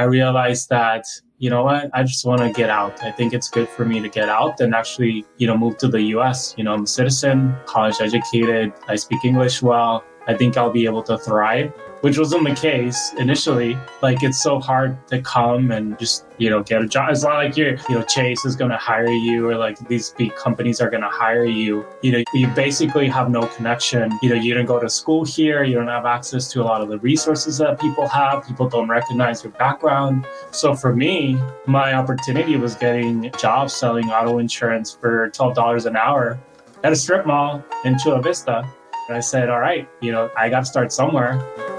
I realized that, you know what, I just want to get out. I think it's good for me to get out and actually, move to the US. I'm a citizen, college educated, I speak English well. I think I'll be able to thrive, which wasn't the case initially. Like, it's so hard to come and just, get a job. It's not like Chase is going to hire you, or like these big companies are going to hire you. You basically have no connection. You didn't go to school here. You don't have access to a lot of the resources that people have. People don't recognize your background. So for me, my opportunity was getting jobs selling auto insurance for $12 an hour at a strip mall in Chula Vista. And I said, all right, I got to start somewhere.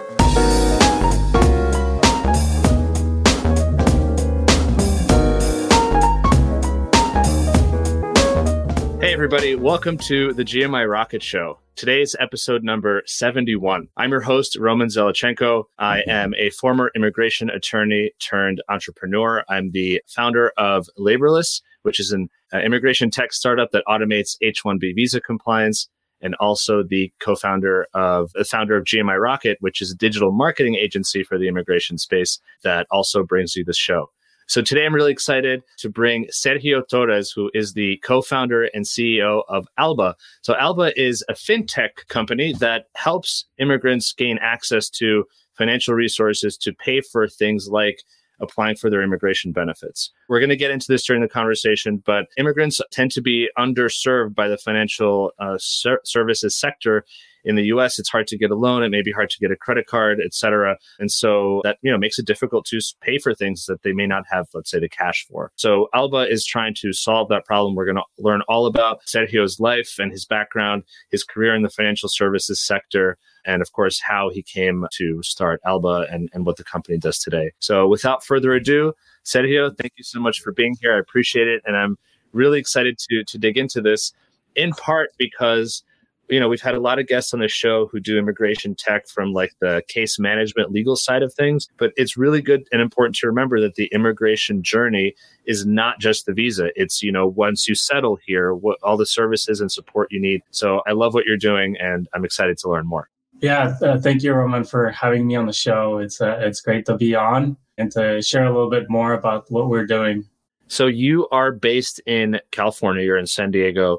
Hey, everybody. Welcome to the GMI Rocket Show. Today's episode number 71. I'm your host, Roman Zelichenko. I am a former immigration attorney turned entrepreneur. I'm the founder of Laborless, which is an immigration tech startup that automates H-1B visa compliance, and also the founder of GMI Rocket, which is a digital marketing agency for the immigration space that also brings you this show. So today I'm really excited to bring Sergio Torres, who is the co-founder and CEO of Alba. So Alba is a fintech company that helps immigrants gain access to financial resources to pay for things like applying for their immigration benefits. We're going to get into this during the conversation, but immigrants tend to be underserved by the financial services sector. In the US, it's hard to get a loan. It may be hard to get a credit card, et cetera. And so that, makes it difficult to pay for things that they may not have, let's say, the cash for. So Alba is trying to solve that problem. We're going to learn all about Sergio's life and his background, his career in the financial services sector, and of course, how he came to start Alba and what the company does today. So without further ado, Sergio, thank you so much for being here. I appreciate it. And I'm really excited to dig into this, in part because we've had a lot of guests on the show who do immigration tech from like the case management legal side of things, but it's really good and important to remember that the immigration journey is not just the visa. It's, once you settle here, what all the services and support you need. So I love what you're doing and I'm excited to learn more. Yeah, thank you, Roman, for having me on the show. It's great to be on and to share a little bit more about what we're doing. So you are based in California, you're in San Diego.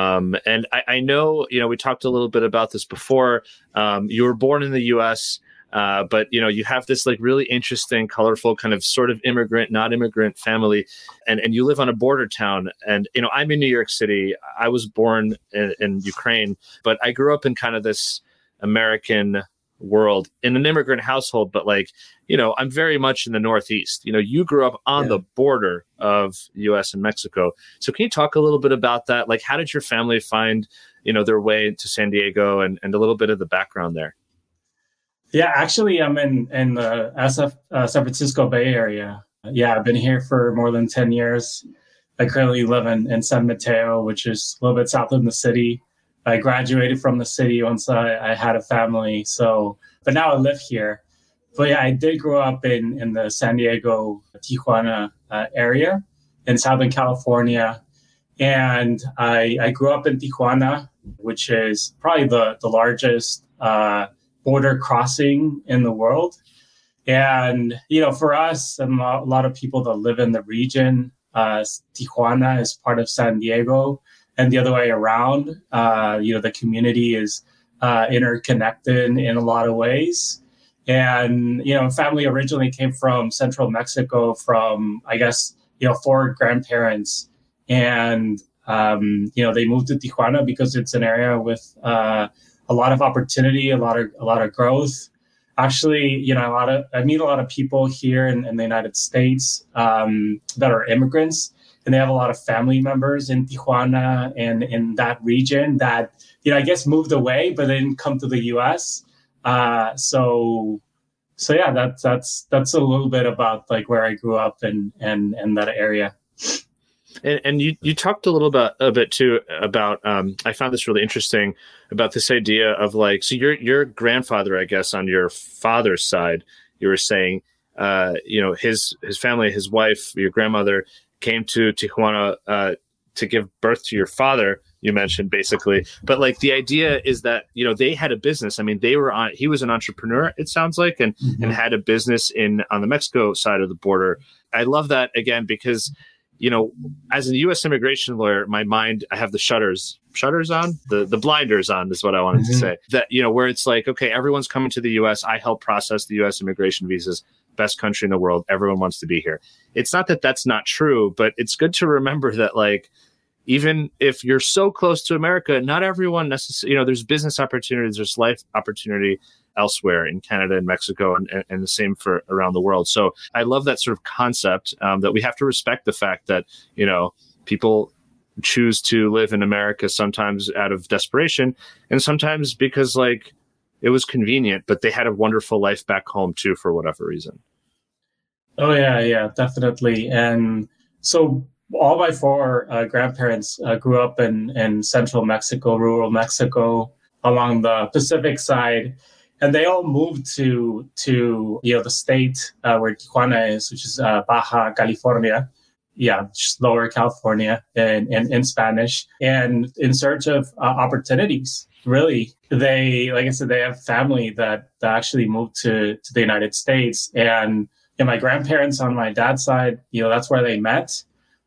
And I know, we talked a little bit about this before. You were born in the US, but, you have this like really interesting, colorful kind of sort of immigrant, not immigrant family. And you live on a border town. And, I'm in New York City. I was born in Ukraine, but I grew up in kind of this American world in an immigrant household, but I'm very much in the Northeast. You grew up on the border of US and Mexico. So can you talk a little bit about that? Like, how did your family find, their way to San Diego and a little bit of the background there? Yeah, actually, I'm in the San Francisco Bay Area. Yeah, I've been here for more than 10 years. I currently live in San Mateo, which is a little bit south of the city. I graduated from the city once I had a family. But now I live here. But yeah, I did grow up in the San Diego, Tijuana area in Southern California. And I grew up in Tijuana, which is probably the largest border crossing in the world. And, for us and a lot of people that live in the region, Tijuana is part of San Diego. And the other way around, the community is interconnected in a lot of ways. And, family originally came from central Mexico from, I guess, 4 grandparents. And, they moved to Tijuana because it's an area with a lot of opportunity, a lot of growth. Actually, I meet a lot of people here in the United States that are immigrants. And they have a lot of family members in Tijuana and in that region that, I guess moved away, but they didn't come to the U.S. So yeah, that's a little bit about like where I grew up and that area. And you talked a little bit too about I found this really interesting about this idea of like, so your grandfather, I guess, on your father's side, you were saying, his family, his wife, your grandmother came to Tijuana to give birth to your father, you mentioned basically, but like the idea is that, you know, they had a business. I mean, he was an entrepreneur, it sounds like, and had a business on the Mexico side of the border. I love that, again, because, you know, as a U.S. immigration lawyer, I have the shutters on, the blinders on is what I wanted to say. That, you know, where it's like, okay, everyone's coming to the U.S. I help process the U.S. immigration visas. Best country in the world. Everyone wants to be here. It's not that that's not true, but it's good to remember that, like, even if you're so close to America, not everyone necessarily, you know, there's business opportunities, there's life opportunity elsewhere in Canada and Mexico, and the same for around the world. So I love that sort of concept, that we have to respect the fact that, you know, people choose to live in America sometimes out of desperation and sometimes because, like, it was convenient, but they had a wonderful life back home too, for whatever reason. Oh, yeah, definitely. And so all my four grandparents grew up in central Mexico, rural Mexico, along the Pacific side. And they all moved to you know, the state where Tijuana is, which is Baja California. Yeah, just Lower California in Spanish, and in search of opportunities. Really, like I said, they have family that actually moved to the United States. And my grandparents on my dad's side, you know, that's where they met.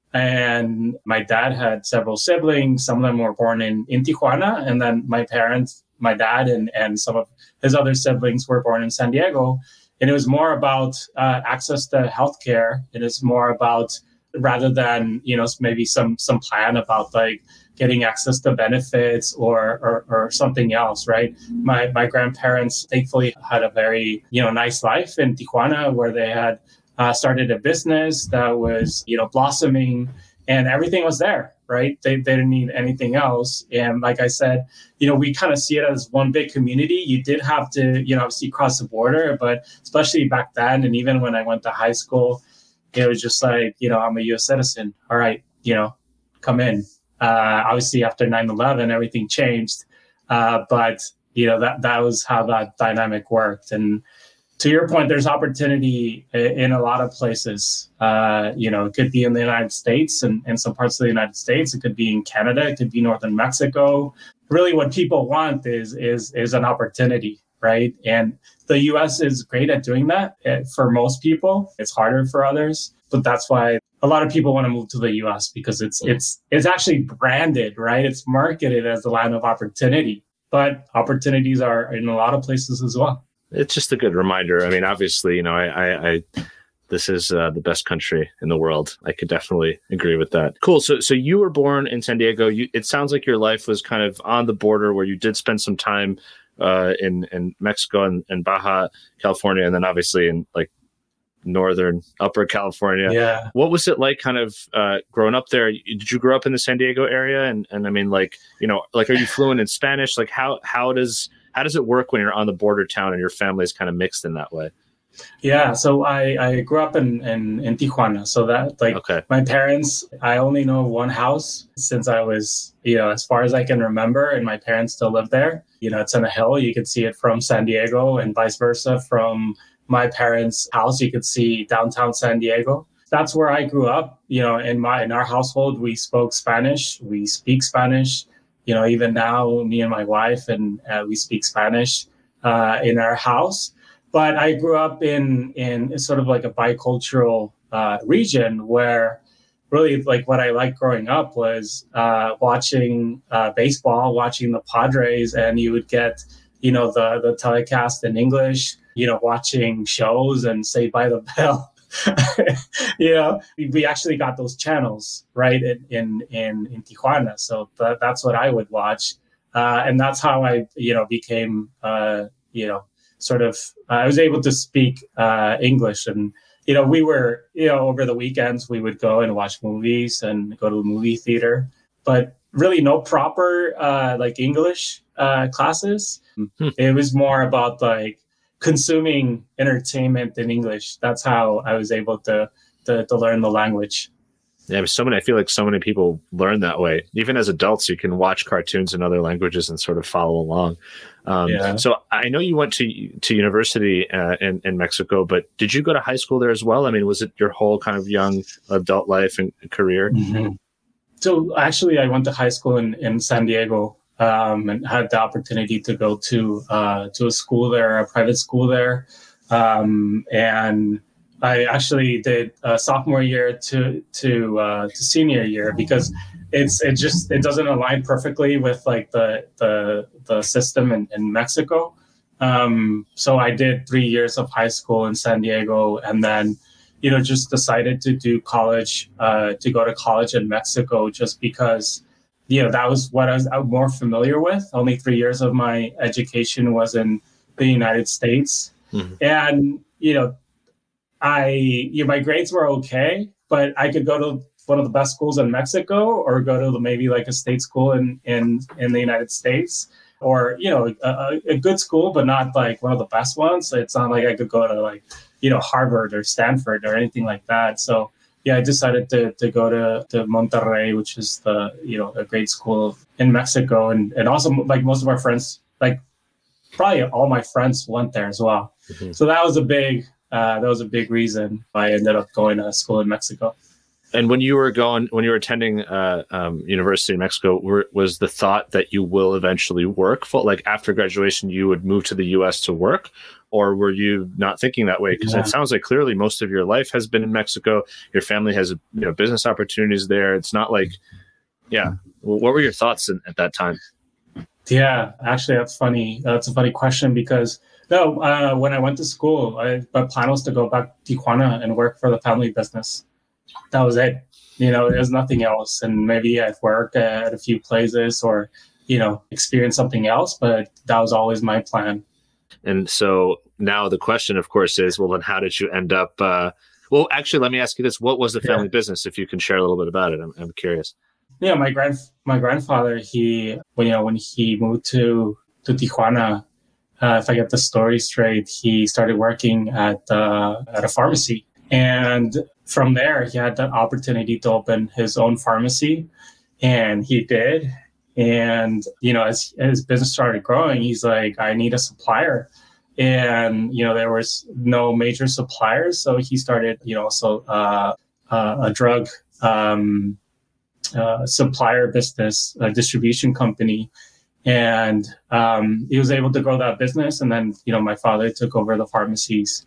And my dad had several siblings. Some of them were born in Tijuana. And then my dad and some of his other siblings were born in San Diego. And it was more about access to healthcare. It is more about, rather than, you know, maybe some plan about like getting access to benefits or something else, right? My grandparents thankfully had a very, you know, nice life in Tijuana, where they had started a business that was, you know, blossoming, and everything was there, right? They didn't need anything else. And like I said, you know, we kind of see it as one big community. You did have to, you know, obviously cross the border, but especially back then, and even when I went to high school, it was just like, you know, I'm a U.S. citizen. All right, you know, come in. Obviously, after 9/11, everything changed. But, you know, that was how that dynamic worked. And to your point, there's opportunity in a lot of places. You know, it could be in the United States and some parts of the United States. It could be in Canada. It could be northern Mexico. Really, what people want is an opportunity, right? And the U.S. is great at doing that for most people. It's harder for others, but that's why a lot of people want to move to the U.S. because it's actually branded, right? It's marketed as the land of opportunity, but opportunities are in a lot of places as well. It's just a good reminder. I mean, obviously, you know, I this is the best country in the world. I could definitely agree with that. Cool. So you were born in San Diego. It sounds like your life was kind of on the border, where you did spend some time in Mexico and Baja California, and then obviously in like northern upper California. Yeah. What was it like kind of growing up there? Did you grow up in the San Diego area? And I mean, like, you know, like, are you fluent in Spanish? Like how does it work when you're on the border town and your family is kind of mixed in that way? Yeah, so I grew up in Tijuana. So that, like, okay. My parents, I only know one house since I was, you know, as far as I can remember, and my parents still live there. You know, it's on a hill. You could see it from San Diego, and vice versa. From my parents' house, you could see downtown San Diego. That's where I grew up. You know, in our household, we spoke Spanish. We speak Spanish. You know, even now, me and my wife, and we speak Spanish in our house. But I grew up in sort of like a bicultural region where really, like, what I liked growing up was watching baseball, watching the Padres, and you would get, you know, the telecast in English, you know, watching shows and Saved by the Bell. You know, we actually got those channels, right, in Tijuana. So that's what I would watch. And that's how I, you know, became, you know, sort of, I was able to speak English. And, you know, we were, you know, over the weekends, we would go and watch movies and go to the movie theater, but really no proper like English classes. It was more about like consuming entertainment in English. That's how I was able to learn the language. Yeah, I feel like so many people learn that way. Even as adults, you can watch cartoons in other languages and sort of follow along. So I know you went to university in Mexico, but did you go to high school there as well? I mean, was it your whole kind of young adult life and career? Mm-hmm. So actually, I went to high school in San Diego, and had the opportunity to go to a school there, a private school there, and I actually did sophomore year to senior year because it doesn't align perfectly with like the system in Mexico. So I did 3 years of high school in San Diego, and then just decided to do college, to go to college in Mexico, just because that was what I was more familiar with. Only 3 years of my education was in the United States, and my grades were okay, but I could go to one of the best schools in Mexico, or go to maybe like a state school in the United States, or a good school, but not like one of the best ones. It's not like I could go to like Harvard or Stanford or anything like that. So I decided to go to Monterrey, which is a great school in Mexico, and also like most of our friends, like probably all my friends went there as well. So that was a big reason I ended up going to school in Mexico. And when you were attending university in Mexico, was the thought that you will eventually work like after graduation, you would move to the U.S. to work, or were you not thinking that way? Because it sounds like clearly most of your life has been in Mexico. Your family has business opportunities there. It's not like, what were your thoughts at that time? Yeah, actually, that's funny. That's a funny question because when I went to school, my plan was to go back to Tijuana and work for the family business. That was it. There's nothing else. And maybe I'd work at a few places or, experience something else, but that was always my plan. And so now the question, of course, is, well, then how did you end up? Well, actually, let me ask you this. What was the family business? If you can share a little bit about it, I'm curious. Yeah, my grandfather, when he moved to Tijuana, if I get the story straight, he started working at a pharmacy. And from there, he had the opportunity to open his own pharmacy, and he did. And, as his business started growing, he's like, I need a supplier. And, there was no major suppliers. So he started, a drug supplier business, a distribution company. And he was able to grow that business. And then, my father took over the pharmacies.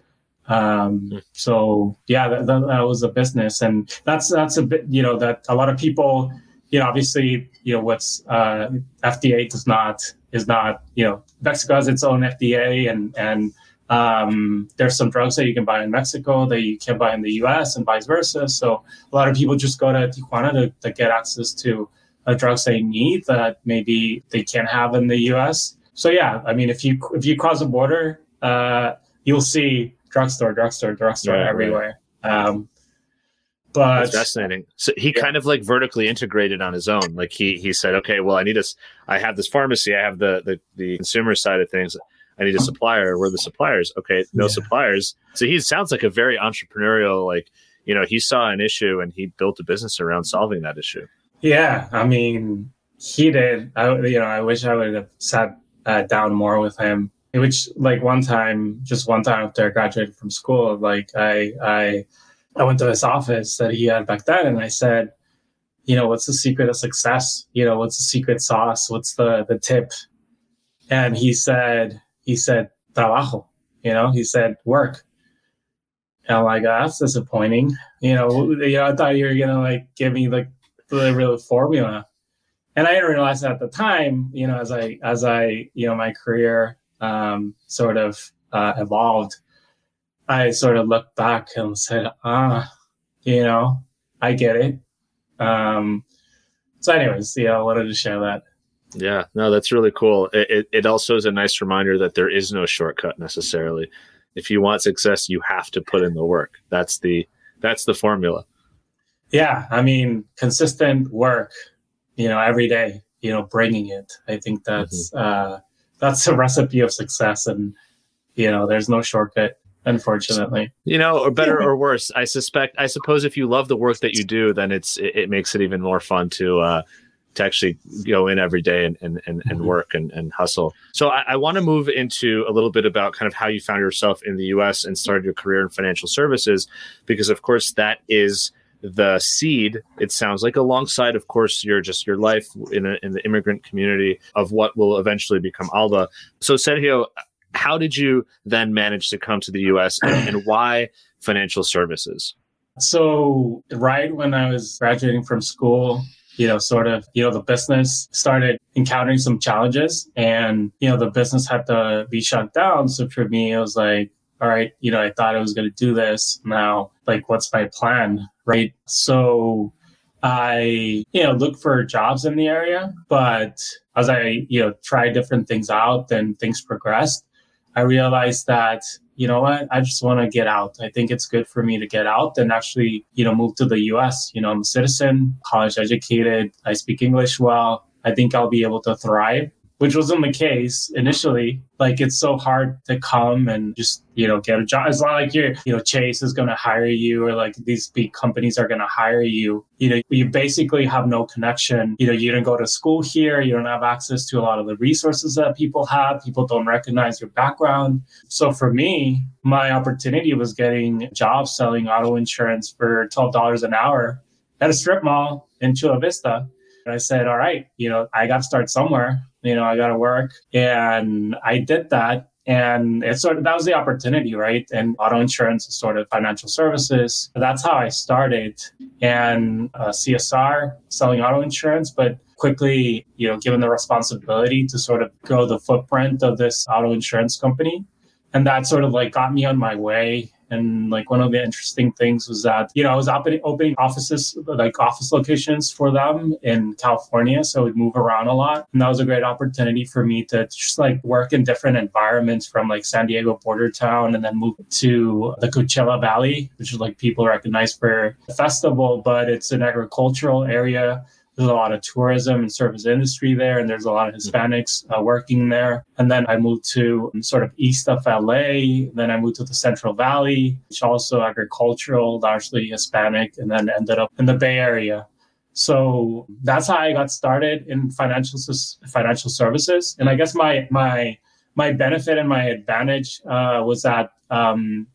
So that was a business, and that's a bit, that a lot of people, obviously, what's FDA is not, Mexico has its own FDA, and there's some drugs that you can buy in Mexico that you can't buy in the US and vice versa. So a lot of people just go to Tijuana to get access to drugs they need that maybe they can't have in the US. So if you cross the border, you'll see drugstore everywhere. Right. But that's fascinating. So he kind of like vertically integrated on his own. Like he said, okay, well, I have this pharmacy. I have the consumer side of things. I need a supplier. We're the suppliers. Okay. No suppliers. So he sounds like a very entrepreneurial, like, he saw an issue and he built a business around solving that issue. Yeah. He did. I wish I would have sat down more with him. Which, like, one time after I graduated from school, like I went to his office that he had back then, and I said, what's the secret of success? What's the secret sauce? What's the tip? And he said, trabajo. He said, work. And I'm like, that's disappointing. I thought you were gonna like give me like the real formula, and I didn't realize that at the time. As I my career sort of evolved, I sort of looked back and said, I get it. So anyways, I wanted to share that. Yeah, no, that's really cool. It also is a nice reminder that there is no shortcut necessarily. If you want success, you have to put in the work. That's the formula. Yeah. Consistent work, every day, bringing it. I think that's the recipe of success, and there's no shortcut, unfortunately. Or better or worse, I suppose if you love the work that you do, then it makes it even more fun to actually go in every day and work and hustle. So I want to move into a little bit about kind of how you found yourself in the US and started your career in financial services, because of course that is the seed, it sounds like, alongside, of course, your life in the immigrant community of what will eventually become Alba. So Sergio, how did you then manage to come to the US and why financial services? So right when I was graduating from school, the business started encountering some challenges and, the business had to be shut down. So for me, it was like, all right, I thought I was going to do this. Now, like, what's my plan? Right. So I, looked for jobs in the area, but as I, tried different things out and things progressed, I realized that, you know what, I just want to get out. I think it's good for me to get out and actually, move to the US. I'm a citizen, college educated. I speak English well. I think I'll be able to thrive, which wasn't the case initially. Like, it's so hard to come and just, get a job. It's not like Chase is going to hire you or like these big companies are going to hire you. You basically have no connection. You didn't go to school here. You don't have access to a lot of the resources that people have. People don't recognize your background. So for me, my opportunity was getting jobs selling auto insurance for $12 an hour at a strip mall in Chula Vista. And I said, all right, I got to start somewhere. I got to work. And I did that. And it's that was the opportunity, right? And auto insurance is sort of financial services. That's how I started. And CSR, selling auto insurance, but quickly, given the responsibility to sort of grow the footprint of this auto insurance company. And that sort of like got me on my way. And like one of the interesting things was that, I was opening offices, like office locations for them in California. So I would move around a lot. And that was a great opportunity for me to just like work in different environments from like San Diego border town and then move to the Coachella Valley, which is like people recognize for the festival, but it's an agricultural area. There's a lot of tourism and service industry there, and there's a lot of Hispanics working there. And then I moved to sort of east of LA. Then I moved to the Central Valley, which also agricultural, largely Hispanic, and then ended up in the Bay Area. So that's how I got started in financial services. And I guess my benefit and my advantage was that I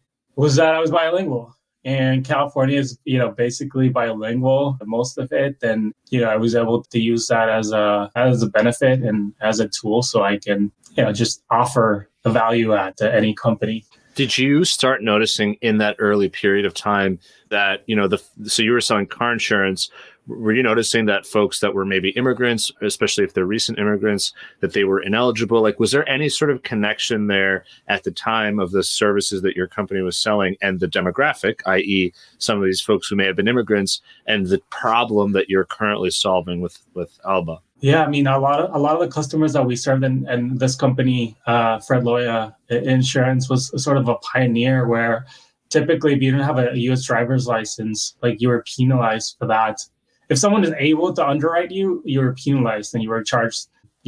was bilingual. And California is, basically bilingual, most of it. And, I was able to use that as a benefit and as a tool so I can, just offer a value add to any company. Did you start noticing in that early period of time that, so you were selling car insurance, were you noticing that folks that were maybe immigrants, especially if they're recent immigrants, that they were ineligible? Like, was there any sort of connection there at the time of the services that your company was selling and the demographic, i.e. some of these folks who may have been immigrants, and the problem that you're currently solving with Alba? Yeah, I mean, a lot of the customers that we served and this company, Fred Loya Insurance, was sort of a pioneer where typically if you didn't have a U.S. driver's license, like you were penalized for that. If someone is able to underwrite you, you were penalized and you were charged,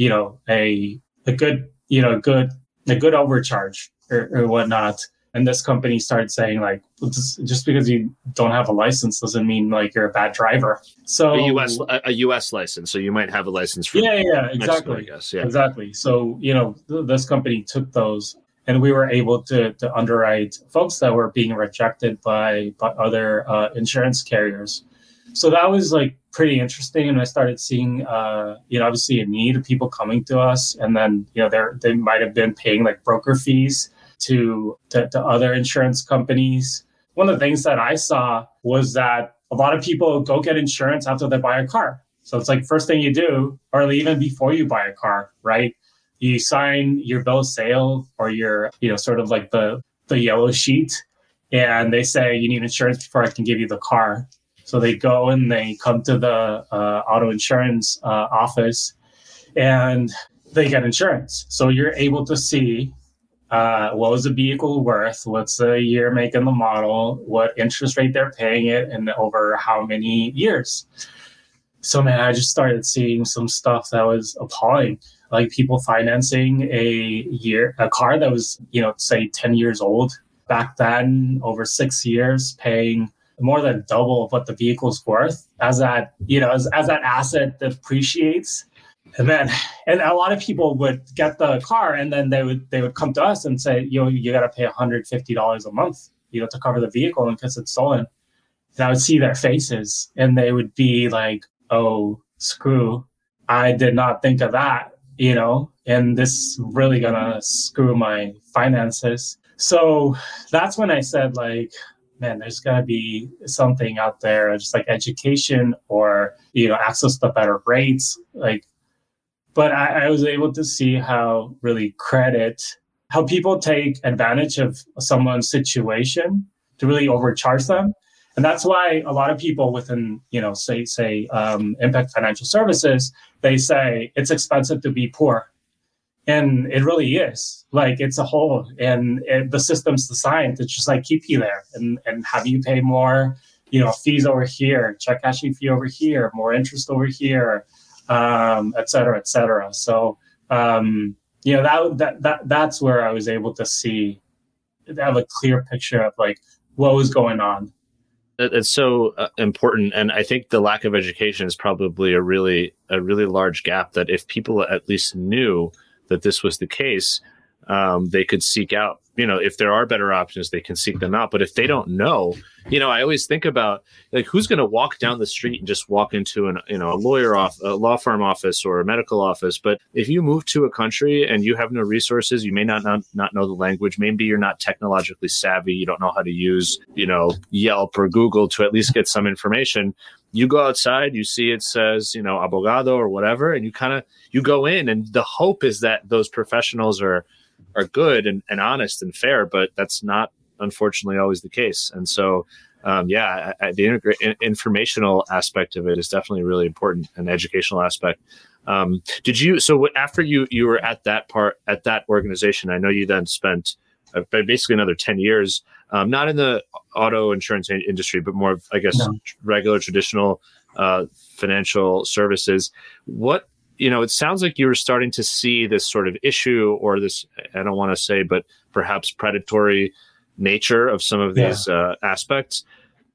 a good overcharge or whatnot. And this company started saying like, just because you don't have a license doesn't mean like you're a bad driver. So a U.S. license, so you might have a license from exactly, Mexico, I guess. Yeah, exactly. So this company took those, and we were able to underwrite folks that were being rejected by other insurance carriers. So that was like pretty interesting. And I started seeing, obviously a need of people coming to us. And then, they might have been paying like broker fees to other insurance companies. One of the things that I saw was that a lot of people go get insurance after they buy a car. So it's like first thing you do, or even before you buy a car, right? You sign your bill of sale or your, sort of like the yellow sheet. And they say you need insurance before I can give you the car. So they go and they come to the auto insurance office and they get insurance. So you're able to see what was the vehicle worth, what's the year, make, and the model, what interest rate they're paying it, and over how many years. So, man, I just started seeing some stuff that was appalling. Like people financing a car that was, say 10 years old back then, over 6 years, paying more than double of what the vehicle's worth as that asset depreciates. And a lot of people would get the car and then they would come to us and say, you got to pay $150 a month, to cover the vehicle in case it's stolen. And I would see their faces and they would be like, oh, screw, I did not think of that, and this is really gonna screw my finances. So that's when I said, like, man, there's gotta be something out there, just like education or, access to better rates. But I was able to see how really how people take advantage of someone's situation to really overcharge them. And that's why a lot of people within, say, Impact Financial Services, they say it's expensive to be poor. And it really is. Like, it's a hole, and the system's designed to just like keep you there and have you pay more, fees over here, check cashing fee over here, more interest over here, et cetera, et cetera. So, that's where I was able to have a clear picture of like what was going on. It's so important, and I think the lack of education is probably a really large gap. That if people at least knew that this was the case, they could seek out. If there are better options, they can seek them out. But if they don't know, I always think about like who's going to walk down the street and just walk into a law firm office or a medical office. But if you move to a country and you have no resources, you may not know the language. Maybe you're not technologically savvy. You don't know how to use Yelp or Google to at least get some information. You go outside, you see it says abogado or whatever, and you go in, and the hope is that those professionals are good and honest and fair, but that's not, unfortunately, always the case. And so, the informational aspect of it is definitely really important, an educational aspect. After you were at that organization, I know you then spent basically another 10 years, not in the auto insurance industry, but more of, I guess, regular traditional financial services. What, it sounds like you were starting to see this sort of issue, or this, I don't want to say, but perhaps predatory nature of some of these aspects.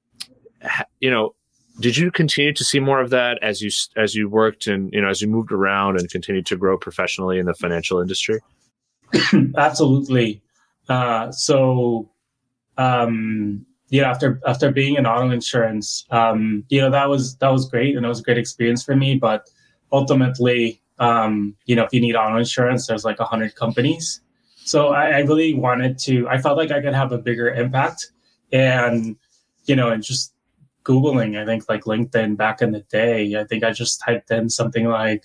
Did you continue to see more of that as you worked and, as you moved around and continued to grow professionally in the financial industry? Absolutely. After being in auto insurance, that was great, and it was a great experience for me. But ultimately, if you need auto insurance, there's like 100 companies. So I really I felt like I could have a bigger impact, and just Googling, I think like LinkedIn back in the day, I think I just typed in something like,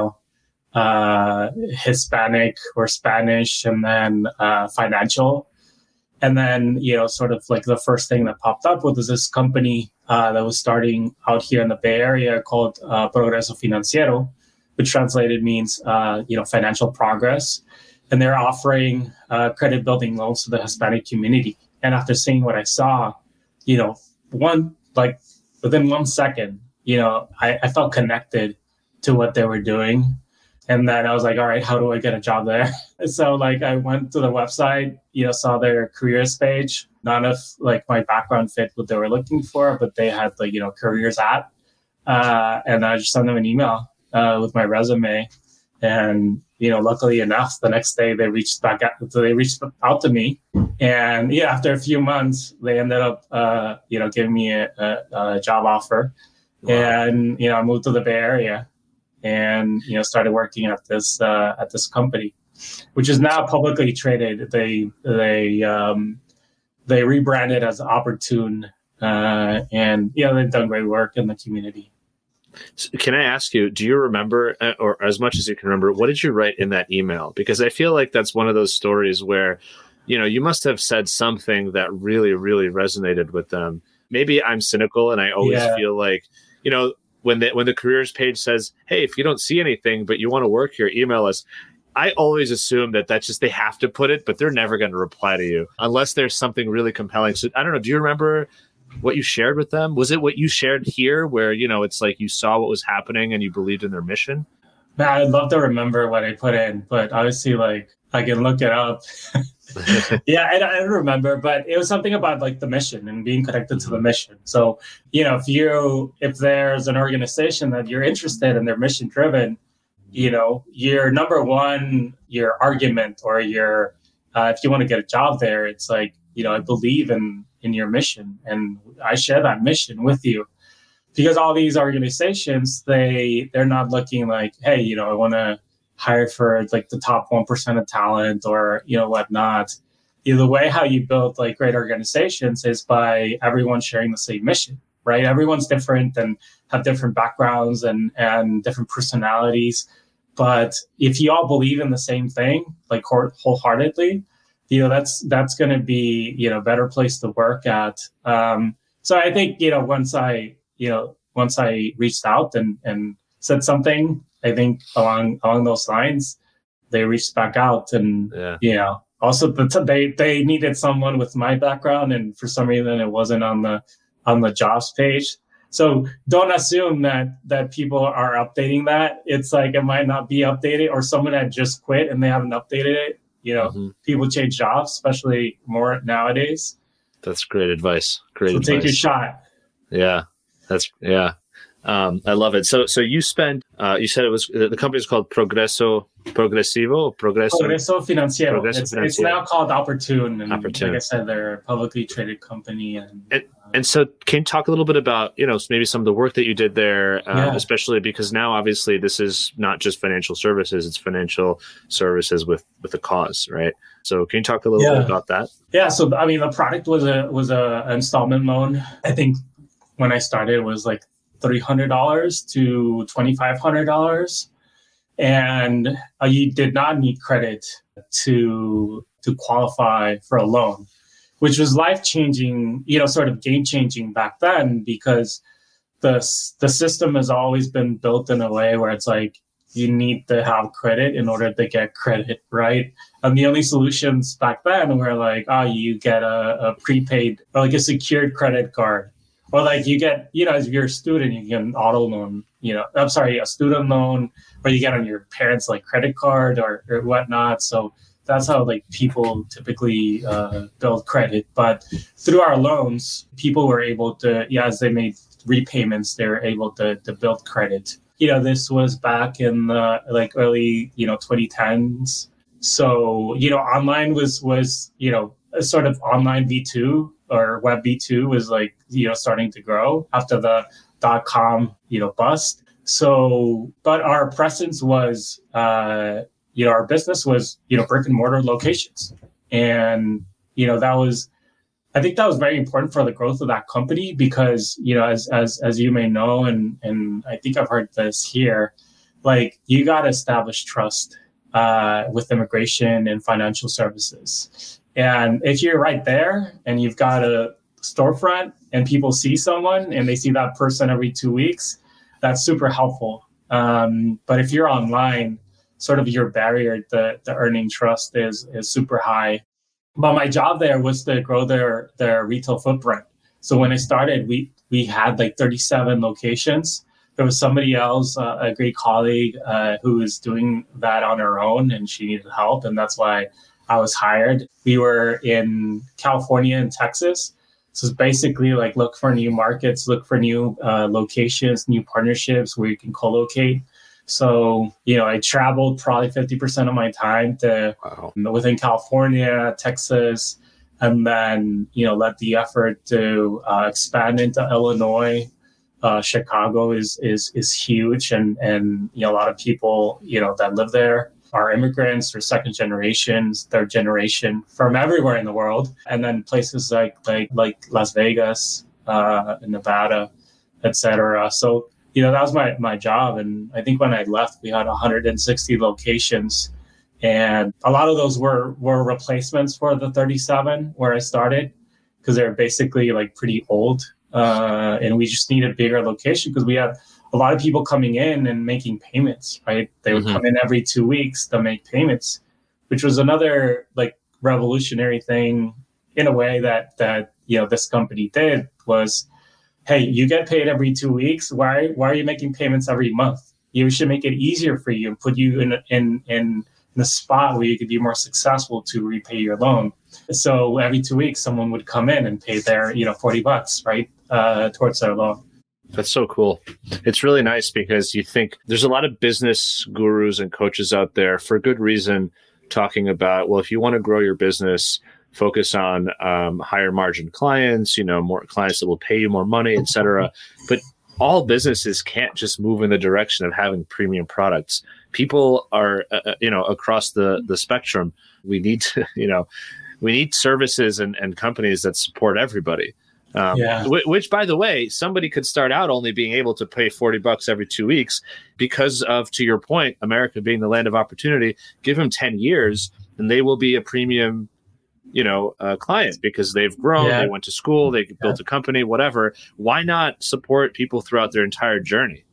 Hispanic or Spanish, and then financial. And then, sort of like the first thing that popped up was this company that was starting out here in the Bay Area called Progreso Financiero, which translated means, financial progress. And they're offering credit building loans to the Hispanic community. And after seeing what I saw, within 1 second, I felt connected to what they were doing. And then I was like, all right, how do I get a job there? So I went to the website, saw their careers page. None of my background fit what they were looking for, but they had careers at, and I just sent them an email with my resume. And, luckily enough, the next day they reached out to me. And after a few months, they ended up, giving me a job offer. Wow. And, I moved to the Bay Area and, started working at this company, which is now publicly traded. They rebranded as Opportune, and, they've done great work in the community. So can I ask you, do you remember, or as much as you can remember, what did you write in that email? Because I feel like that's one of those stories where, you must have said something that really, really resonated with them. Maybe I'm cynical, and I always feel like, when the careers page says, hey, if you don't see anything, but you want to work here, email us. I always assume that's just, they have to put it, but they're never going to reply to you unless there's something really compelling. So I don't know. Do you remember what you shared with them? Was it what you shared here where, it's like you saw what was happening and you believed in their mission? Man, I'd love to remember what I put in, but obviously I can look it up. I don't remember, but it was something about the mission and being connected to the mission. So, if there's an organization that you're interested in, they're mission driven, your number one, your argument or your, if you want to get a job there, it's I believe in in your mission. And I share that mission with you, because all these organizations, they're not looking like, hey, I want to hire for like the top 1% of talent or, whatnot. The way how you build like great organizations is by everyone sharing the same mission, right? Everyone's different and have different backgrounds and different personalities. But if you all believe in the same thing, like wholeheartedly, that's going to be, a better place to work at. So I think, once I reached out and said something, I think along those lines, they reached back out and, also they needed someone with my background, and for some reason it wasn't on the jobs page. So don't assume that people are updating that. It's like it might not be updated, or someone had just quit and they haven't updated it. People change jobs, especially more nowadays. That's great advice. So take your shot. Yeah, I love it. So you spent, you said it was, the company is called Progreso Financiero. It's now called Opportune. And like I said, they're a publicly traded company. And so can you talk a little bit about, maybe some of the work that you did there, especially because now obviously this is not just financial services, it's financial services with a cause, right? So can you talk a little bit about that? Yeah. So, the product was a installment loan. I think when I started, it was like $300 to $2,500, and you did not need credit to qualify for a loan, which was life-changing, sort of game-changing back then, because the system has always been built in a way where it's like you need to have credit in order to get credit, right? And the only solutions back then were like, you get a prepaid or like a secured credit card. Or like you get, as you're a student, you get an auto loan, a student loan, or you get on your parents' like credit card or whatnot. So that's how like people typically build credit. But through our loans, people were able to, as they made repayments, they were able to build credit. This was back in the like early, 2010s. So, online was a sort of online V2 or web V2 was like, starting to grow after the .com, bust. So, but our presence was, our business was, brick and mortar locations. And, I think that was very important for the growth of that company because, as you may know, and I think I've heard this here, like you got to establish trust with immigration and financial services. And if you're right there and you've got a storefront and people see someone and they see that person every 2 weeks, that's super helpful. But if you're online, sort of your barrier to earning trust is super high. But my job there was to grow their retail footprint. So when I started, we had like 37 locations. There was somebody else, a great colleague, who was doing that on her own, and she needed help. And that's why I was hired. We were in California and Texas. So it's basically like look for new markets, look for new locations, new partnerships where you can co-locate. So, I traveled probably 50% of my time to within California, Texas, and then, led the effort to expand into Illinois. Chicago is huge. And a lot of people, that live there are immigrants or second generations, third generation from everywhere in the world. And then places like Las Vegas, Nevada, etc. So, that was my job. And I think when I left, we had 160 locations. And a lot of those were replacements for the 37 where I started, because they're basically like pretty old. And we just needed a bigger location because we had a lot of people coming in and making payments, right? They would come in every 2 weeks to make payments, which was another like revolutionary thing in a way that this company did was, hey, you get paid every 2 weeks. Why are you making payments every month? You should make it easier for you and put you in the spot where you could be more successful to repay your loan. So every 2 weeks, someone would come in and pay their, $40, right, towards their loan. That's so cool. It's really nice because you think there's a lot of business gurus and coaches out there for good reason talking about, well, if you want to grow your business, focus on higher margin clients, more clients that will pay you more money, et cetera. But all businesses can't just move in the direction of having premium products. People are, across the spectrum. We need to, we need services and companies that support everybody. Which, by the way, somebody could start out only being able to pay $40 every 2 weeks because of, to your point, America being the land of opportunity. Give them 10 years and they will be a premium, client because they've grown, they went to school, they built a company, whatever. Why not support people throughout their entire journey,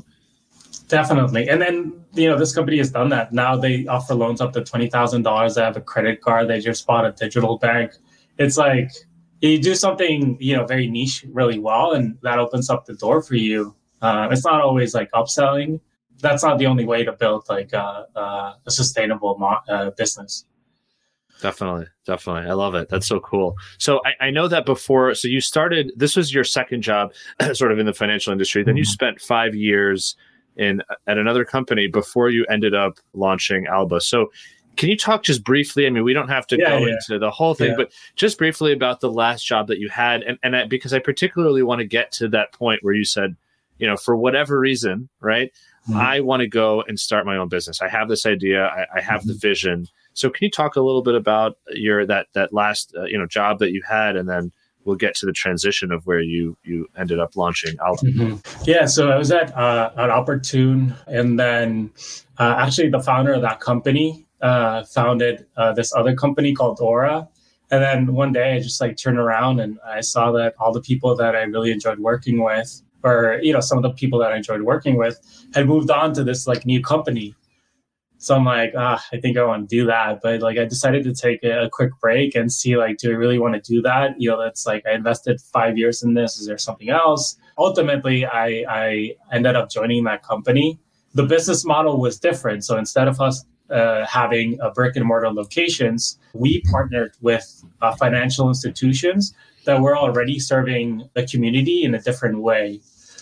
Definitely. And then, this company has done that. Now they offer loans up to $20,000. They have a credit card. They just bought a digital bank. It's like you do something, very niche really well, and that opens up the door for you. It's not always like upselling. That's not the only way to build like a sustainable business. Definitely. I love it. That's so cool. So I know that before, so you started, this was your second job sort of in the financial industry. Then you spent 5 years at another company before you ended up launching Alba. So can you talk just briefly? I mean, we don't have to go into the whole thing, but just briefly about the last job that you had. And because I particularly want to get to that point where you said, for whatever reason, right, I want to go and start my own business. I have this idea. I have the vision. So can you talk a little bit about that last job that you had, and then we'll get to the transition of where you ended up launching Alba. Yeah, so I was at Opportune, and then actually the founder of that company founded this other company called Aura. And then one day I just turned around and I saw that all the people that I really enjoyed working with, or some of the people that I enjoyed working with, had moved on to this new company. So I'm like, I think I want to do that. But I decided to take a quick break and see, do I really want to do that? That's I invested 5 years in this. Is there something else? Ultimately, I ended up joining that company. The business model was different. So instead of us having brick and mortar locations, we partnered with financial institutions that were already serving the community in a different way.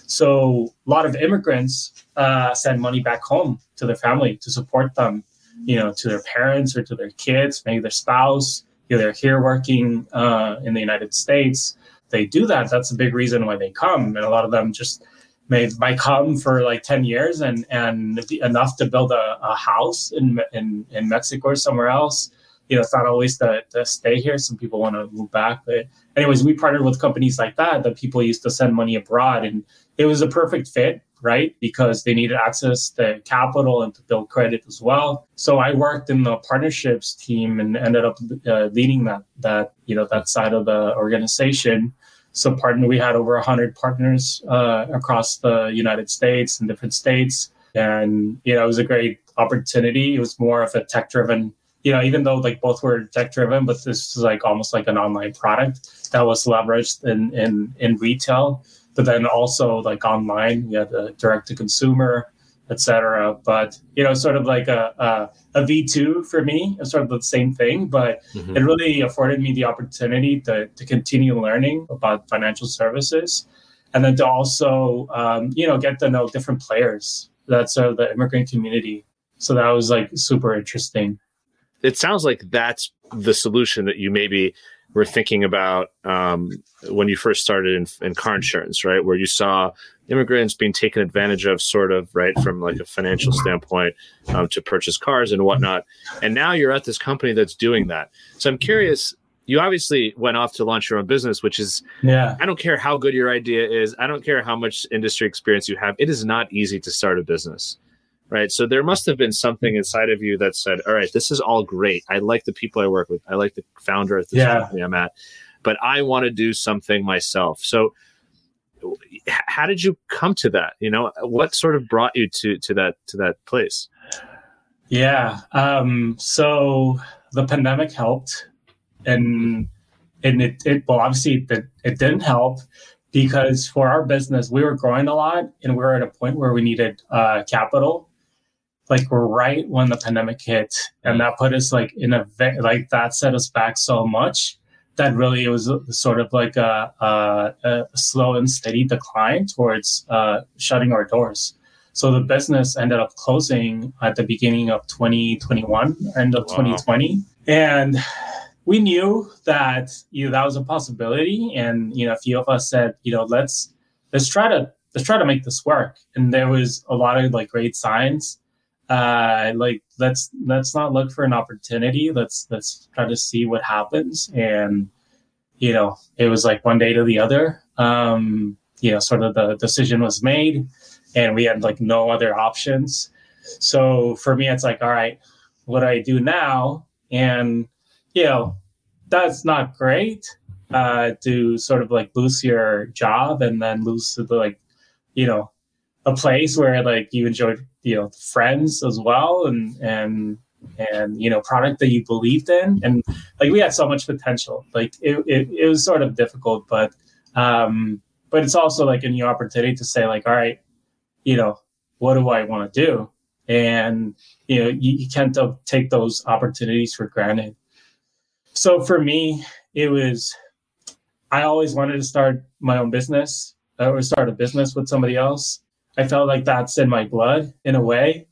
So a lot of immigrants send money back home to their family to support them, to their parents or to their kids, maybe their spouse. They're here working in the United States. They do that. That's a big reason why they come. And a lot of them just might come for 10 years and enough to build a house in Mexico or somewhere else. It's not always to stay here. Some people want to move back. But anyways, we partnered with companies like that people used to send money abroad. And it was a perfect fit, right? Because they needed access to capital and to build credit as well. So I worked in the partnerships team and ended up leading that side of the organization. So we had over 100 partners across the United States and different states. And, it was a great opportunity. It was more of a tech-driven, even though both were tech-driven, but this is almost like an online product that was leveraged in retail. But then also online, we had the direct-to-consumer, et cetera. But, sort of a V2 for me. It's sort of the same thing, but it really afforded me the opportunity to continue learning about financial services, and then to also, get to know different players that serve the immigrant community. So that was super interesting. It sounds like that's the solution that you maybe were thinking about when you first started in car insurance, right? Where you saw immigrants being taken advantage of sort of, right, from a financial standpoint to purchase cars and whatnot. And now you're at this company that's doing that. So I'm curious, you obviously went off to launch your own business, which is, I don't care how good your idea is. I don't care how much industry experience you have. It is not easy to start a business. Right. So there must have been something inside of you that said, all right, this is all great. I like the people I work with. I like the founder at this company I'm at, but I want to do something myself. So how did you come to that? What sort of brought you to that place? Yeah. So the pandemic helped, and it obviously it didn't help, because for our business, we were growing a lot and we were at a point where we needed capital. We're right when the pandemic hit, and that put us in a that set us back so much that really it was sort of a slow and steady decline towards shutting our doors. So the business ended up closing at the beginning of 2021, end of 2020. And we knew that that was a possibility, and a few of us said, let's try to make this work. And there was a lot of like great signs. Let's not look for an opportunity. Let's try to see what happens. And it was like one day to the other. Sort of the decision was made, and we had like no other options. So for me, it's like, all right, what do I do now? And that's not great to sort of like lose your job and then lose the a place where like you enjoyed friends as well, and product that you believed in, and like we had so much potential. Like it was sort of difficult, but it's also like a new opportunity to say like, all right, what do I want to do? And you can't take those opportunities for granted. So for me, I always wanted to start my own business or start a business with somebody else. I felt like that's in my blood in a way.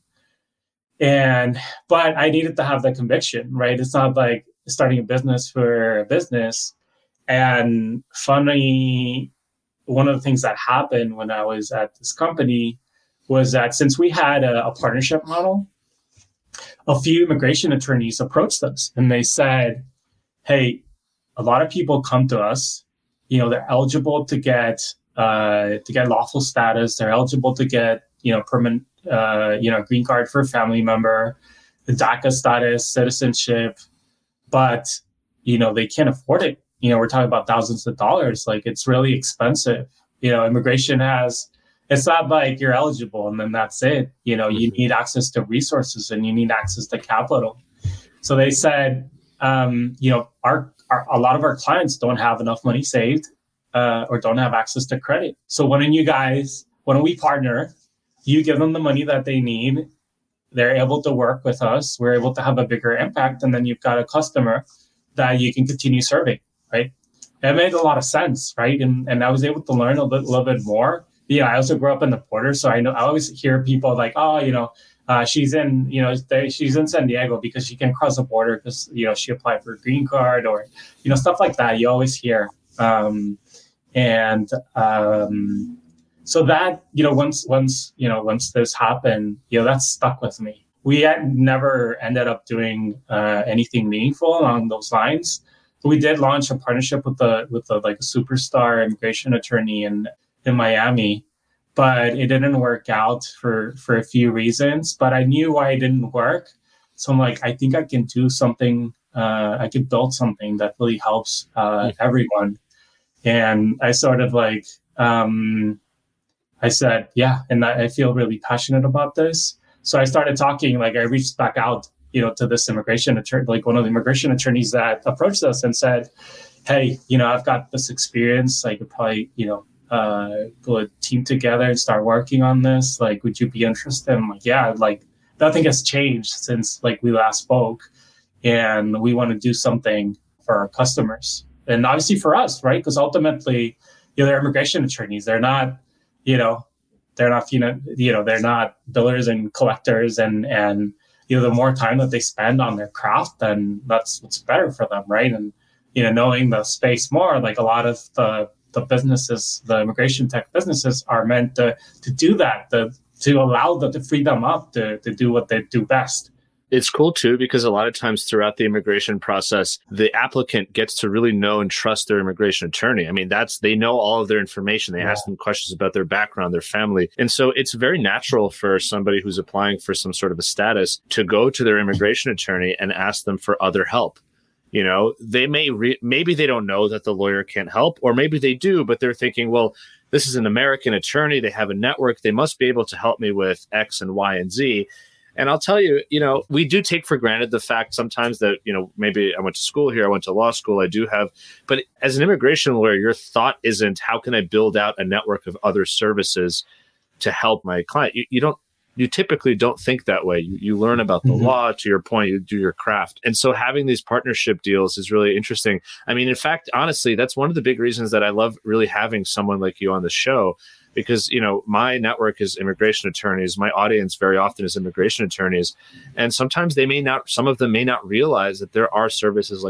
But I needed to have the conviction, right? It's not like starting a business for a business. And funny, one of the things that happened when I was at this company was that since we had a partnership model, a few immigration attorneys approached us and they said, hey, a lot of people come to us, they're eligible to get lawful status. They're eligible to get, permanent, green card for a family member, the DACA status, citizenship, but, they can't afford it. We're talking about thousands of dollars. Like it's really expensive. Immigration it's not like you're eligible and then that's it. You need access to resources and you need access to capital. So they said, a lot of our clients don't have enough money saved or don't have access to credit. So why don't we partner? You give them the money that they need. They're able to work with us. We're able to have a bigger impact. And then you've got a customer that you can continue serving, right? It made a lot of sense, right? And I was able to learn a little bit more. I also grew up in the border. So I always hear people like, she's in San Diego because she can cross the border because, she applied for a green card or, stuff like that. You always hear. So that, once this happened, that stuck with me. We had never ended up doing anything meaningful along those lines. But we did launch a partnership with a superstar immigration attorney in Miami, but it didn't work out for a few reasons. But I knew why it didn't work. So I'm like, I think I can do something. I could build something that really helps everyone. And I sort of like, I said, yeah, and I feel really passionate about this. So I started talking, like I reached back out, to this immigration attorney, like one of the immigration attorneys that approached us and said, hey, I've got this experience. I could probably, put a team together and start working on this. Like, would you be interested? I'm like, yeah, like nothing has changed since like we last spoke. And we want to do something for our customers. And obviously for us, right? Because ultimately, they're immigration attorneys. They're not, they're not billers and collectors, and the more time that they spend on their craft, then that's what's better for them, right? And knowing the space more, like a lot of the businesses, the immigration tech businesses, are meant to do that, to allow them to free them up to do what they do best. It's cool too, because a lot of times throughout the immigration process, the applicant gets to really know and trust their immigration attorney. I mean, they know all of their information. They ask them questions about their background, their family. And so it's very natural for somebody who's applying for some sort of a status to go to their immigration attorney and ask them for other help. They maybe they don't know that the lawyer can't help, or maybe they do, but they're thinking, well, this is an American attorney. They have a network. They must be able to help me with X and Y and Z. And I'll tell you, we do take for granted the fact sometimes that, maybe I went to school here, I went to law school, but as an immigration lawyer, your thought isn't, how can I build out a network of other services to help my client? You typically don't think that way. You learn about the law, to your point, you do your craft. And so having these partnership deals is really interesting. I mean, in fact, honestly, that's one of the big reasons that I love really having someone like you on the show. Because, my network is immigration attorneys. My audience very often is immigration attorneys. And sometimes some of them may not realize that there are services like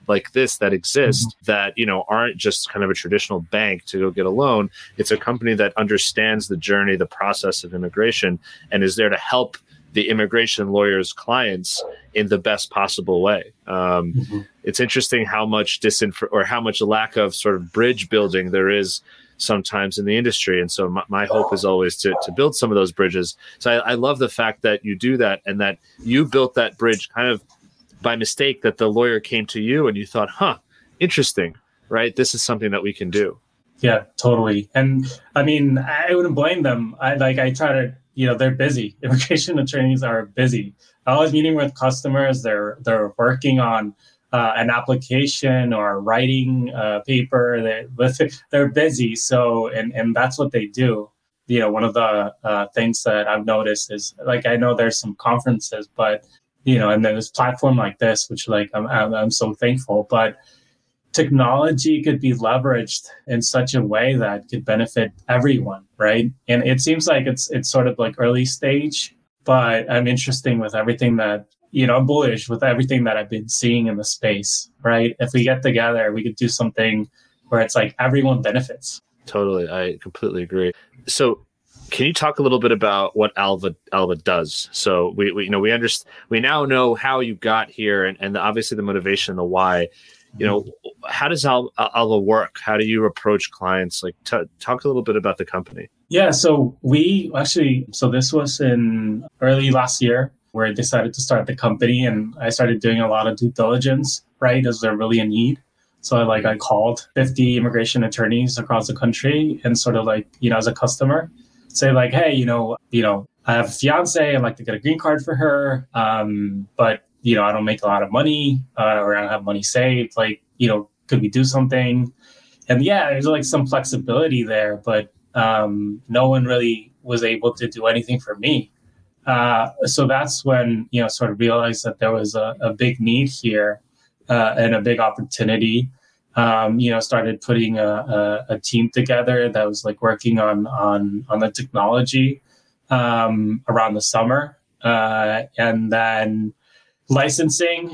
like this that exist that, aren't just kind of a traditional bank to go get a loan. It's a company that understands the journey, the process of immigration, and is there to help the immigration lawyers' clients in the best possible way. It's interesting how much how much lack of sort of bridge building there is sometimes in the industry. And so my hope is always to build some of those bridges. So I love the fact that you do that and that you built that bridge kind of by mistake, that the lawyer came to you and you thought, interesting, right? This is something that we can do. Yeah, totally. And I mean, I wouldn't blame them. I try to, they're busy. Immigration attorneys are busy. I was meeting with customers. They're working on an application or writing a paper. They're busy. So, and that's what they do. One of the things that I've noticed is I know there's some conferences, but, and there's a platform like this, which I'm so thankful, but technology could be leveraged in such a way that could benefit everyone, right? And it seems like it's sort of early stage, but I'm interested with everything that, I'm bullish with everything that I've been seeing in the space, right? If we get together, we could do something where it's everyone benefits. Totally. I completely agree. So can you talk a little bit about what Alva does? So we now know how you got here and obviously the motivation, the why. How does Alva work? How do you approach clients? Talk a little bit about the company. Yeah, so this was in early last year where I decided to start the company, and I started doing a lot of due diligence, right? Is there really a need? So I called 50 immigration attorneys across the country and sort of as a customer, say hey, I have a fiance, I'd like to get a green card for her, but I don't make a lot of money or I don't have money saved. Could we do something? And yeah, there's some flexibility there, but no one really was able to do anything for me. So that's when, sort of realized that there was a big need here and a big opportunity. Started putting a team together that was working on the technology around the summer. And then licensing,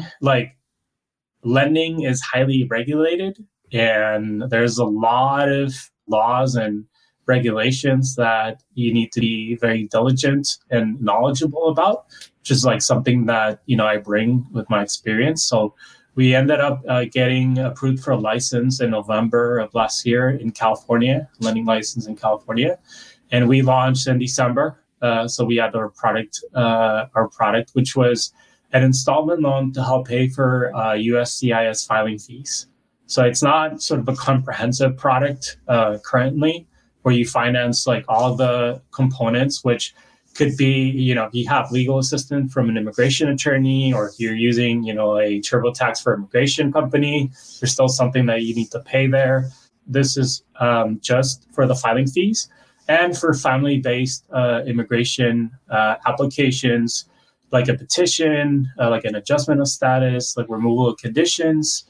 lending is highly regulated, and there's a lot of laws and regulations that you need to be very diligent and knowledgeable about, which is something that, I bring with my experience. So we ended up getting approved for a license in November of last year in California, lending license in California. And we launched in December. So we had our product, which was an installment loan to help pay for USCIS filing fees. So it's not sort of a comprehensive product currently where you finance all of the components, which could be, you have legal assistance from an immigration attorney, or if you're using, a TurboTax for immigration company, there's still something that you need to pay there. This is just for the filing fees and for family-based immigration applications, like a petition, like an adjustment of status, like removal of conditions,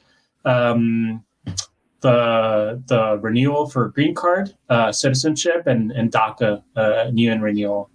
the renewal for green card, citizenship, and DACA, new and renewal.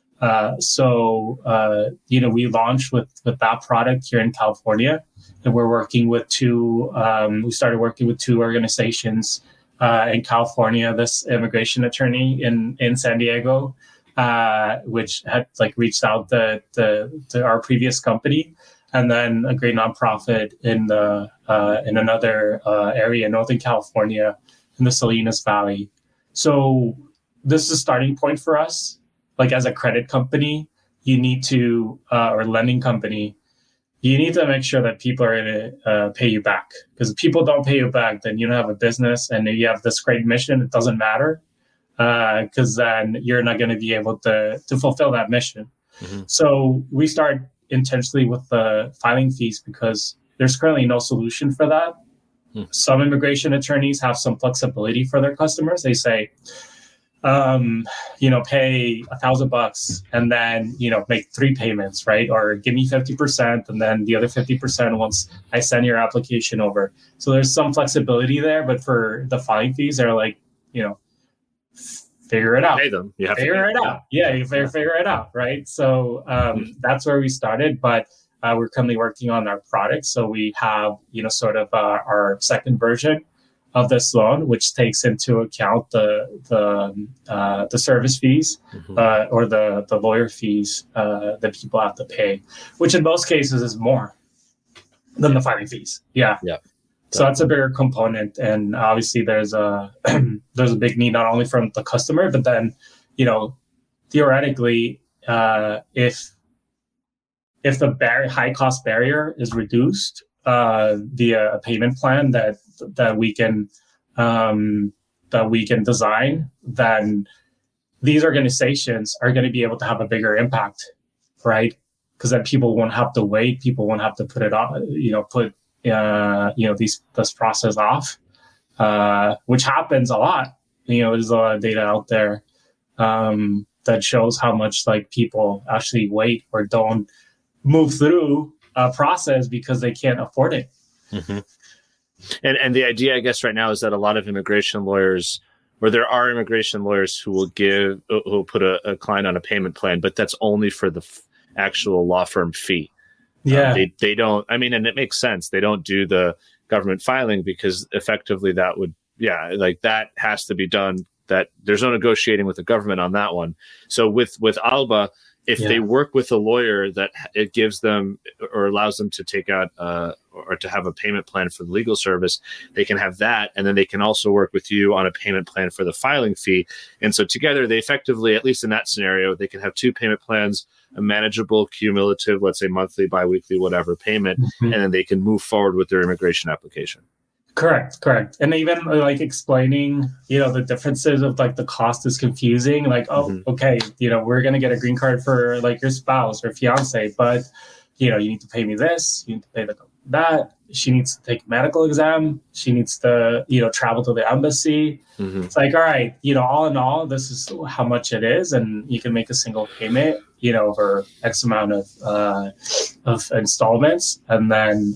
We launched with that product here in California, and we're working with we started working with two organizations in California, this immigration attorney in San Diego, which had reached out to our previous company, and then a great nonprofit in another area in Northern California in the Salinas Valley. So this is a starting point for us. As a credit company, you need to, or lending company, you need to make sure that people are going to pay you back. Because if people don't pay you back, then you don't have a business, and if you have this great mission, it doesn't matter, because then you're not going to be able to fulfill that mission. Mm-hmm. So we start intentionally with the filing fees because there's currently no solution for that. Some immigration attorneys have some flexibility for their customers. They say, pay $1,000 and then, make 3 payments, right? Or give me 50% and then the other 50% once I send your application over. So there's some flexibility there, but for the filing fees, they're figure it out. Pay them. You have figure to it out. Yeah, you figure it out, right? So that's where we started. But we're currently working on our product. So we have, sort of our second version of this loan, which takes into account the service fees or the lawyer fees that people have to pay, which in most cases is more than the filing fees. Yeah. So that's a bigger component, and obviously there's a big need not only from the customer, but then theoretically, if the high cost barrier is reduced via a payment plan that we can design, then these organizations are going to be able to have a bigger impact, right? Because then people won't have to wait, people won't have to put it off, this process off, which happens a lot. There's a lot of data out there that shows how much people actually wait or don't move through a process because they can't afford it. Mm-hmm. And the idea, I guess, right now is that a lot of immigration lawyers, or there are immigration lawyers who will put a client on a payment plan, but that's only for the actual law firm fee. Yeah. They don't, and it makes sense. They don't do the government filing because effectively that would, that has to be done. That there's no negotiating with the government on that one. So with Alba, if they work with a lawyer that it gives them or allows them to take out or to have a payment plan for the legal service, they can have that. And then they can also work with you on a payment plan for the filing fee. And so together they effectively, at least in that scenario, they can have two payment plans, a manageable, cumulative, let's say monthly, biweekly, whatever payment, and then they can move forward with their immigration application. Correct. And even explaining, the differences of the cost is confusing. Okay, we're going to get a green card for your spouse or fiance, but, you need to pay me this, you need to pay that. She needs to take a medical exam. She needs to, travel to the embassy. Mm-hmm. It's all right, all in all, this is how much it is. And you can make a single payment, over X amount of installments. And then,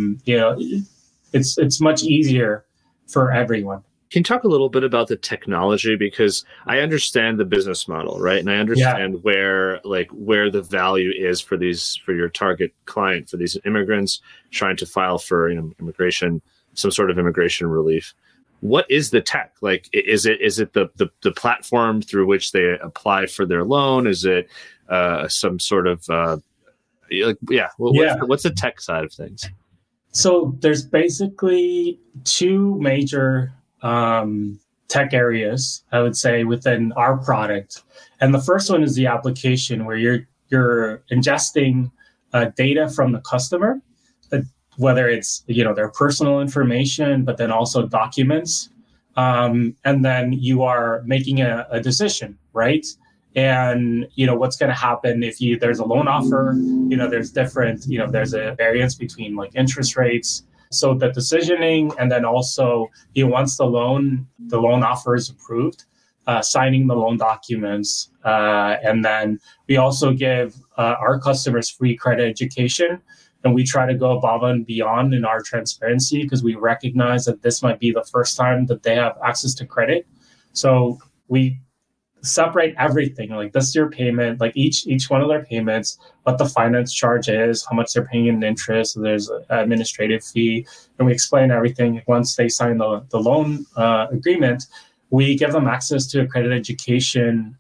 it's much easier for everyone. Can you talk a little bit about the technology? Because I understand the business model, right? And I understand where the value is for your target client, for these immigrants trying to file for immigration, some sort of immigration relief. What is the tech? Is it the platform through which they apply for their loan? Is it some sort of what's the tech side of things? So there's basically two major tech areas, I would say, within our product. And the first one is the application, where you're ingesting data from the customer, whether it's their personal information, but then also documents, and then you are making a decision, right? And what's going to happen if there's a loan offer, there's different, there's a variance between interest rates. So the decisioning, and then also once the loan offer is approved, signing the loan documents, and then we also give our customers free credit education, and we try to go above and beyond in our transparency because we recognize that this might be the first time that they have access to credit. So we separate everything, this is your payment, each one of their payments, what the finance charge is, how much they're paying in interest, so there's an administrative fee, and we explain everything. Once they sign the loan agreement, we give them access to a credit education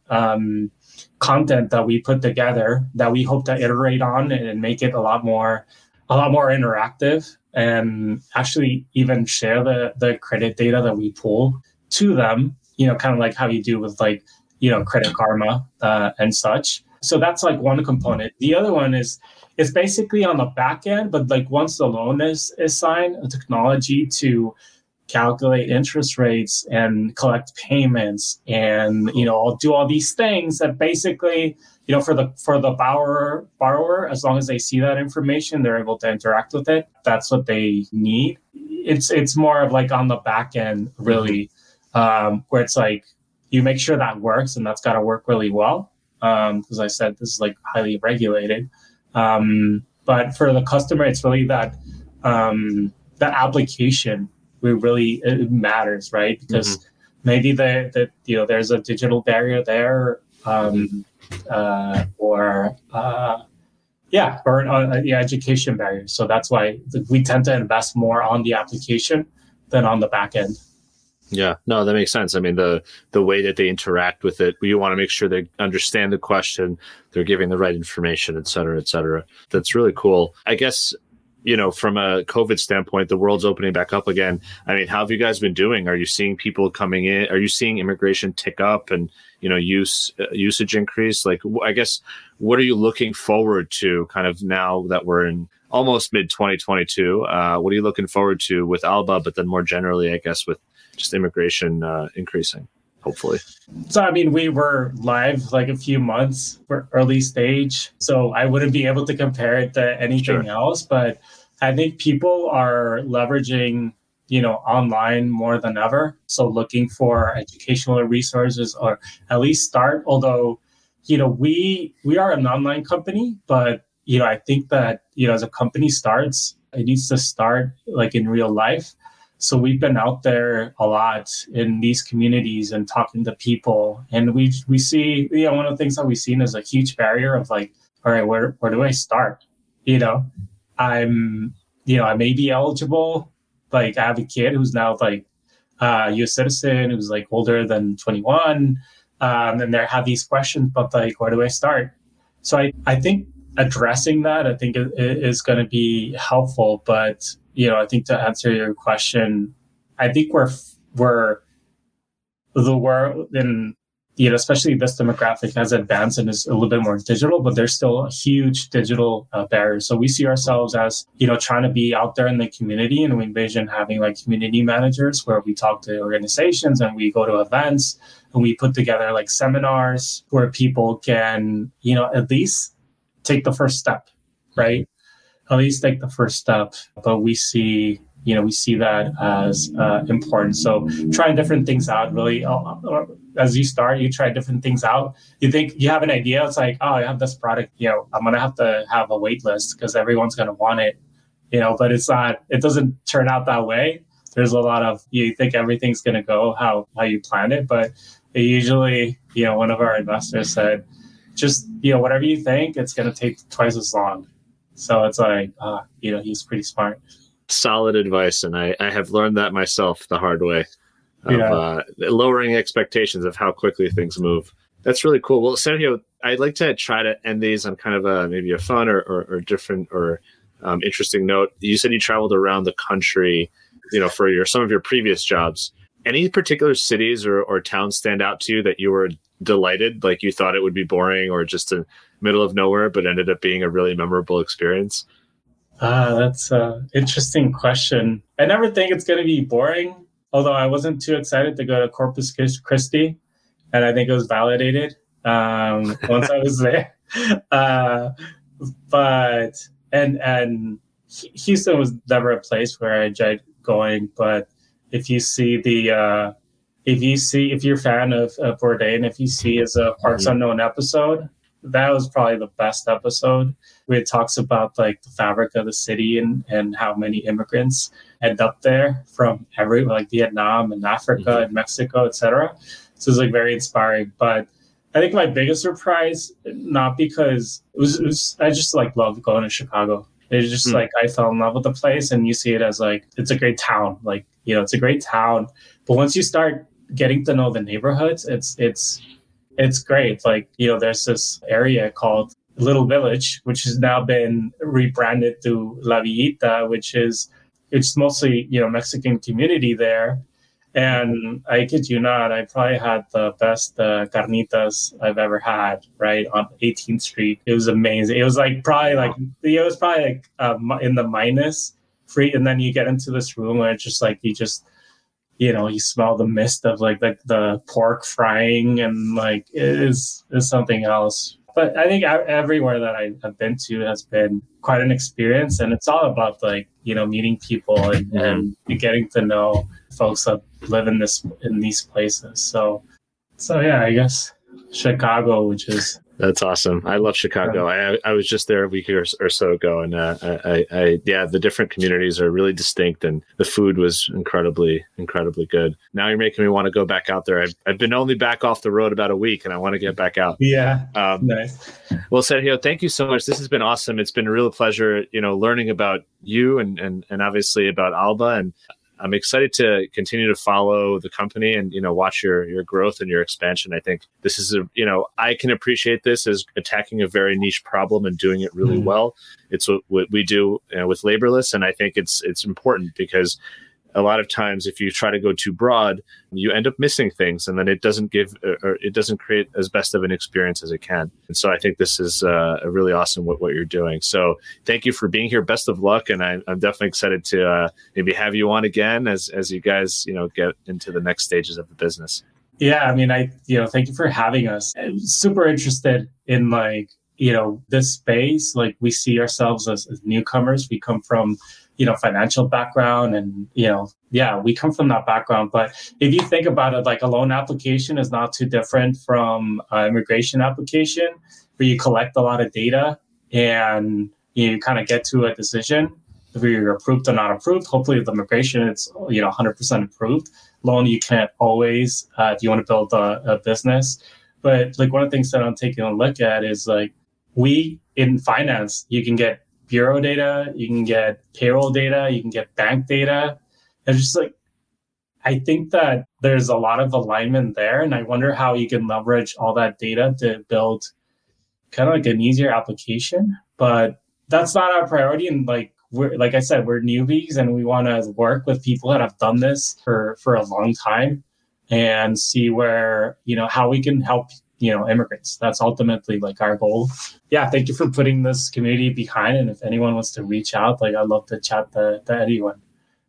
content that we put together that we hope to iterate on and make it a lot more interactive, and actually even share the credit data that we pull to them, kind of like how you do with Credit Karma and such. So that's one component. The other one is basically on the back end, but once the loan is signed, a technology to calculate interest rates and collect payments and I'll do all these things that basically for the borrower, as long as they see that information, they're able to interact with it. That's what they need. It's more of on the back end, really, where it's you make sure that works, and that's got to work really well. Because I said this is highly regulated. But for the customer, it's really that application really it matters, right? Because maybe there's a digital barrier there, or Yeah, or the education barrier. So that's why we tend to invest more on the application than on the back end. Yeah, no, that makes sense. I mean, the way that they interact with it, you want to make sure they understand the question, they're giving the right information, et cetera, et cetera. That's really cool. I guess, from a COVID standpoint, the world's opening back up again. I mean, how have you guys been doing? Are you seeing people coming in? Are you seeing immigration tick up and, usage increase? Like, I guess, what are you looking forward to kind of now that we're in almost mid 2022? What are you looking forward to with Alba, but then more generally, I guess, with just immigration increasing, hopefully? So, I mean, we were live like a few months, we're early stage. So I wouldn't be able to compare it to anything else. But I think people are leveraging, online more than ever. So looking for educational resources or at least start, although, we are an online company, but, I think that, as a company starts, it needs to start like in real life. So we've been out there a lot in these communities and talking to people. And we see, one of the things that we've seen is a huge barrier of like, all right, where do I start? I may be eligible. Like I have a kid who's now like a U.S. citizen who's like older than 21. And they have these questions, but like, where do I start? So I think addressing that, I think is going to be helpful. But I think to answer your question, I think we're the world, and especially this demographic has advanced and is a little bit more digital, but there's still a huge digital barrier. So we see ourselves as trying to be out there in the community, and we envision having like community managers where we talk to organizations and we go to events and we put together like seminars where people can at least take the first step, right? At least take the first step. But we see that as important. So trying different things out, really, as you start, you try different things out. You think you have an idea. It's like, oh, I have this product, I'm going to have a wait list because everyone's going to want it, but it's not, it doesn't turn out that way. There's a lot of, you think everything's going to go how you planned it, but it usually, one of our investors said, just, whatever you think, it's going to take twice as long. So it's like, he's pretty smart. Solid advice. And I have learned that myself the hard way of lowering expectations of how quickly things move. That's really cool. Well, Sergio, I'd like to try to end these on kind of maybe a fun or different or interesting note. You said you traveled around the country, for some of your previous jobs. Any particular cities or towns stand out to you that you were delighted, like you thought it would be boring or just a middle of nowhere, but ended up being a really memorable experience? That's an interesting question. I never think it's going to be boring, although I wasn't too excited to go to Corpus Christi, and I think it was validated once I was there. But Houston was never a place where I enjoyed going. But if you see if you're a fan of Bourdain, if you see as a Parts Unknown episode, that was probably the best episode, where it talks about like the fabric of the city and how many immigrants end up there from like Vietnam and Africa and Mexico, etc. So it's like very inspiring. But I think my biggest surprise, not because it was I just like loved going to Chicago. It's just like I fell in love with the place, and you see it as like it's a great town. Like it's a great town, but once you start getting to know the neighborhoods, it's great. Like, there's this area called Little Village, which has now been rebranded to La Villita, it's mostly, Mexican community there. And I kid you not, I probably had the best carnitas I've ever had, right, on 18th Street. It was amazing. It was like in the minus free. And then you get into this room where it's just like, you smell the mist of like the pork frying, and like it is something else. But I think everywhere that I have been to has been quite an experience, and it's all about like meeting people and getting to know folks that live in these places. So yeah, I guess Chicago, which is That's awesome. I love Chicago. I was just there a week or so ago, and the different communities are really distinct, and the food was incredibly good. Now you're making me want to go back out there. I've been only back off the road about a week, and I want to get back out. Yeah, nice. Well, Sergio, thank you so much. This has been awesome. It's been a real pleasure, learning about you and obviously about Alba, and I'm excited to continue to follow the company and, watch your growth and your expansion. I think this is I can appreciate this as attacking a very niche problem and doing it really well. It's what we do with Laborless. And I think it's important because a lot of times if you try to go too broad, you end up missing things, and then it doesn't create as best of an experience as it can. And so I think this is a really awesome what you're doing. So thank you for being here. Best of luck. And I'm definitely excited to maybe have you on again as you guys, get into the next stages of the business. Yeah. I mean, thank you for having us. I'm super interested in this space. Like, we see ourselves as newcomers. We come from financial background, and, we come from that background. But if you think about it, like, a loan application is not too different from an immigration application, where you collect a lot of data and you kind of get to a decision if you're approved or not approved. Hopefully with immigration, it's, 100% approved. Loan, you can't always, if you want to build a business. But like, one of the things that I'm taking a look at is, like, we in finance, you can get bureau data, you can get payroll data, you can get bank data. And just like, I think that there's a lot of alignment there. And I wonder how you can leverage all that data to build kind of like an easier application. But that's not our priority. And like I said, we're newbies, and we want to work with people that have done this for a long time and see where, how we can help immigrants. That's ultimately like our goal. Yeah, thank you for putting this community behind. And if anyone wants to reach out, like, I'd love to chat to anyone.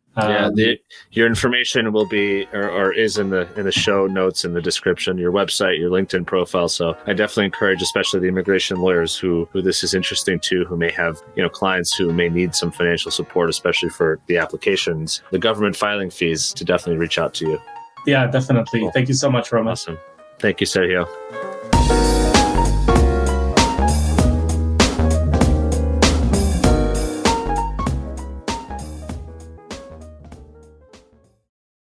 Your information will be or is in the show notes, in the description, your website, your LinkedIn profile. So I definitely encourage, especially the immigration lawyers who this is interesting to, who may have clients who may need some financial support, especially for the applications, the government filing fees, to definitely reach out to you. Yeah, definitely. Cool. Thank you so much, Roman. Awesome. Thank you, Sergio.